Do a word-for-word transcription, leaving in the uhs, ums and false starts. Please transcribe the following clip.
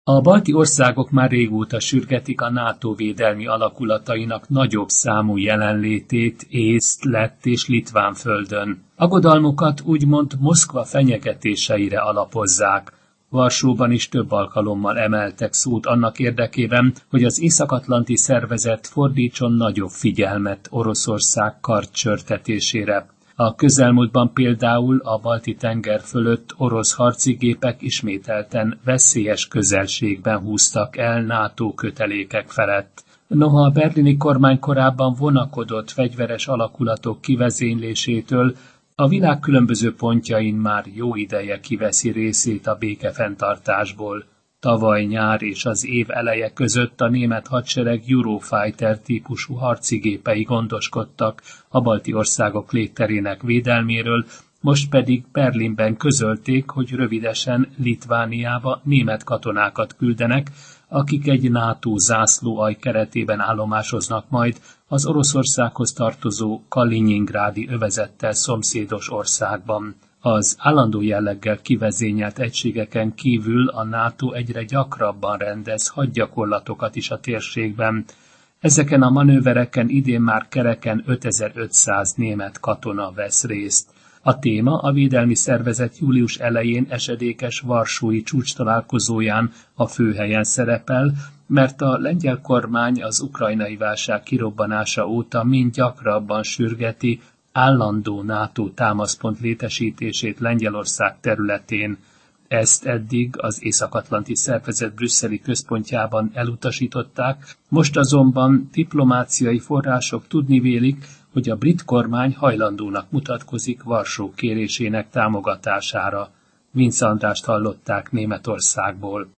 A balti országok már régóta sürgetik a NATO védelmi alakulatainak nagyobb számú jelenlétét észt, lett és litván földön. Aggodalmukat úgymond Moszkva fenyegetéseire alapozzák. Varsóban is több alkalommal emeltek szót annak érdekében, hogy az Észak-atlanti szervezet fordítson nagyobb figyelmet Oroszország kardcsörtetésére. A közelmúltban például a Balti-tenger fölött orosz harcigépek ismételten veszélyes közelségben húztak el NATO kötelékek felett. Noha a berlini kormány korábban vonakodott fegyveres alakulatok kivezénylésétől, a világ különböző pontjain már jó ideje kiveszi részét a békefenntartásból. Tavaly nyár és az év eleje között a német hadsereg Eurofighter típusú harcigépei gondoskodtak a balti országok légterének védelméről, most pedig Berlinben közölték, hogy rövidesen Litvániába német katonákat küldenek, akik egy NATO zászlóalj keretében állomásoznak majd az Oroszországhoz tartozó Kalinyingrádi övezettel szomszédos országban. Az állandó jelleggel kivezényelt egységeken kívül a NATO egyre gyakrabban rendez hadgyakorlatokat is a térségben. Ezeken a manővereken idén már kereken ötezer-ötszáz német katona vesz részt. A téma a védelmi szervezet július elején esedékes varsói csúcstalálkozóján a főhelyen szerepel, mert a lengyel kormány az ukrajnai válság kirobbanása óta mind gyakrabban sürgeti állandó NATO támaszpont létesítését Lengyelország területén. Ezt eddig az Észak-atlanti szervezet brüsszeli központjában elutasították, most azonban diplomáciai források tudni vélik, hogy a brit kormány hajlandónak mutatkozik Varsó kérésének támogatására. Vince Andrást hallották Németországból.